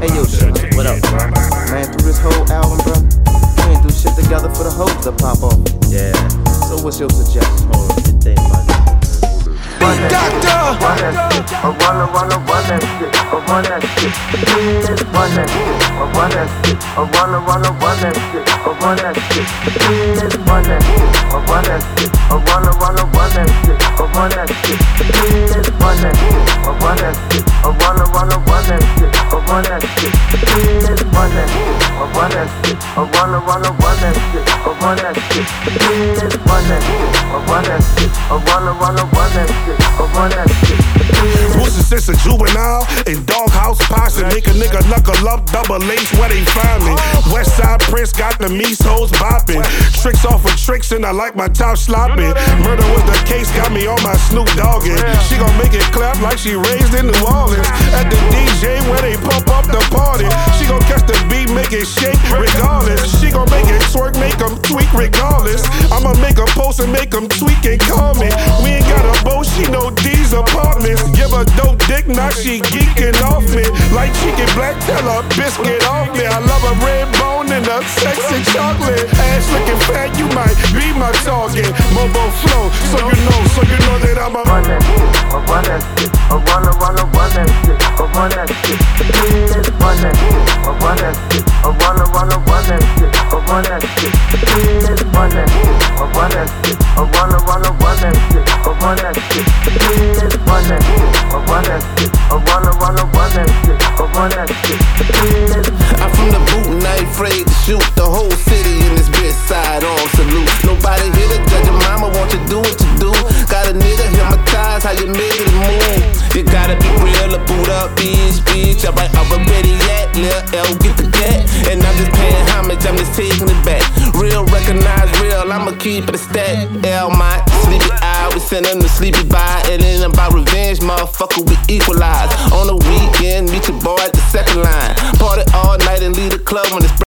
Hey yo, shit, what up? Man, through this whole album, bro, we ain't do shit together for the hoes to pop off. Yeah. So what's your suggestion? Hold on, good thing about it. Doctor! Run that shit, run that shit, run that shit, please run that shit, run that shit, run that shit, run that shit, please run that shit, run that shit, run that shit, run that shit, please run that shit, run that shit, run that shit, run that shit, please run that shit, run that shit, run that shit, run that shit, please run that shit, run that shit, run that shit. Booster since a juvenile in doghouse posse. Make a nigga knuckle up, double lace where they find me. Westside Prince got the me's hoes bopping. Tricks off of tricks and I like my top sloppy. Murder was the case, got me on my Snoop Doggin'. She gon' make it clap like she raised in New Orleans. At the DJ where they pump up the party. She gon' catch the beat, make it shake regardless. She gon' make it twerk, make them tweak regardless. I'ma make a post and make them tweak and call me. We ain't got a boat, she know these apartments. Give her dope dick, now she geeking off me. Like chicken black, tell her biscuit off me. I love a red bone and a sexy chocolate. Ass looking fat, you might be my target. Mobo flow, so you know that I'm a run that shit, run that shit, run that shit, run that shit, please run that shit, run that shit, run that shit, run that shit, please run that shit, run that shit, run that shit, run that shit, please run that shit, run that shit, run that shit, please. I'm from the boot and I ain't afraid to shoot. The whole city in this bitch side on salute. Nobody here to judge your mama, won't you do what you do? Got a nigga hypnotized, how you make it move. You gotta be real to boot up, bitch. Alright, I'm ready yet, Lil L, get the cat. And I'm just paying homage, I'm just taking it back. Real, recognize real, I'ma keep it a stat. L, my sleepy eye, we send them to sleepy by. It ain't about revenge, motherfucker, we equalize. On the weekend, meet your boy at the second line. Party all night and leave the club when it's